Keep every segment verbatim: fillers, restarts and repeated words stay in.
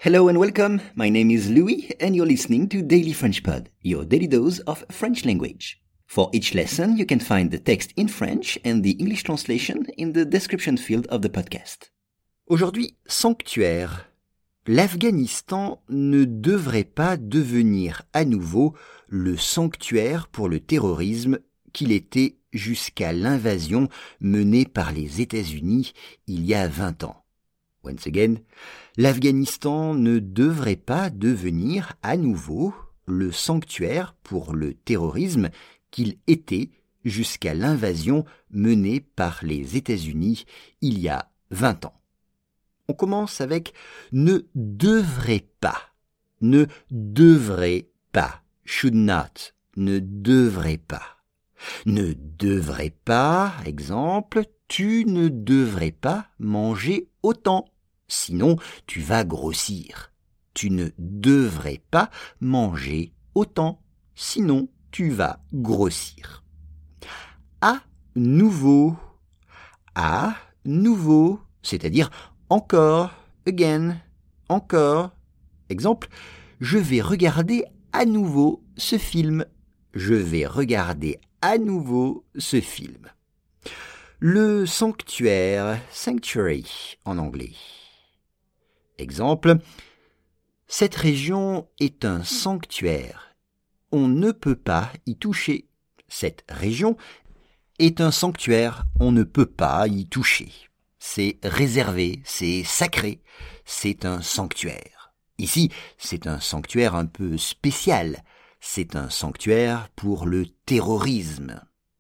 Hello and welcome. My name is Louis and you're listening to Daily French Pod, your daily dose of French language. For each lesson, you can find the text in French and the English translation in the description field of the podcast. Aujourd'hui, sanctuaire. L'Afghanistan ne devrait pas devenir à nouveau le sanctuaire pour le terrorisme qu'il était jusqu'à l'invasion menée par les États-Unis il y a vingt ans. Once again, l'Afghanistan ne devrait pas devenir à nouveau le sanctuaire pour le terrorisme qu'il était jusqu'à l'invasion menée par les États-Unis il y a vingt ans. On commence avec ne devrait pas. Ne devrait pas. Should not. Ne devrait pas. Ne devrait pas, exemple, tu ne devrais pas manger autant. Sinon, tu vas grossir. Tu ne devrais pas manger autant. Sinon, tu vas grossir. À nouveau. À nouveau, c'est-à-dire encore, again, encore. Exemple, je vais regarder à nouveau ce film. Je vais regarder à nouveau ce film. Le sanctuaire, sanctuary en anglais. Exemple, cette région est un sanctuaire. On ne peut pas y toucher. Cette région est un sanctuaire. On ne peut pas y toucher. C'est réservé, c'est sacré, c'est un sanctuaire. Ici, c'est un sanctuaire un peu spécial. C'est un sanctuaire pour le terrorisme.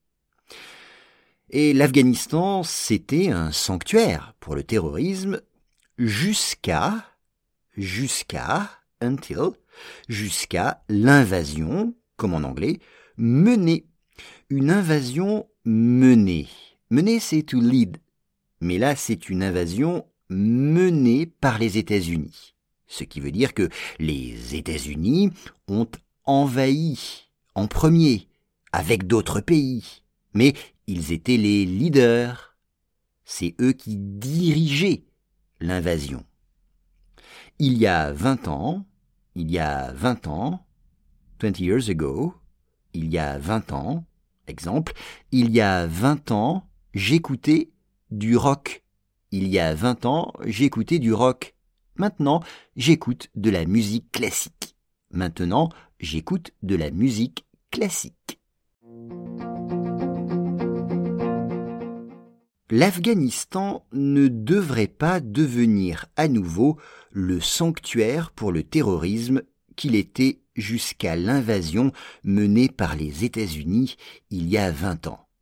Et l'Afghanistan, c'était un sanctuaire pour le terrorisme jusqu'à, jusqu'à, until, jusqu'à l'invasion, comme en anglais, menée. Une invasion menée. Mener, c'est to lead. Mais là, c'est une invasion menée par les États-Unis. Ce qui veut dire que les États-Unis ont envahi en premier, avec d'autres pays. Mais ils étaient les leaders. C'est eux qui dirigeaient l'invasion. Il y a vingt ans, il y a vingt ans, twenty years ago, il y a vingt ans, exemple, il y a vingt ans, j'écoutais du rock. Il y a vingt ans, j'écoutais du rock. Maintenant, j'écoute de la musique classique. Maintenant, j'écoute de la musique classique. L'Afghanistan ne devrait pas devenir à nouveau le sanctuaire pour le terrorisme qu'il était jusqu'à l'invasion menée par les États-Unis il y a vingt ans.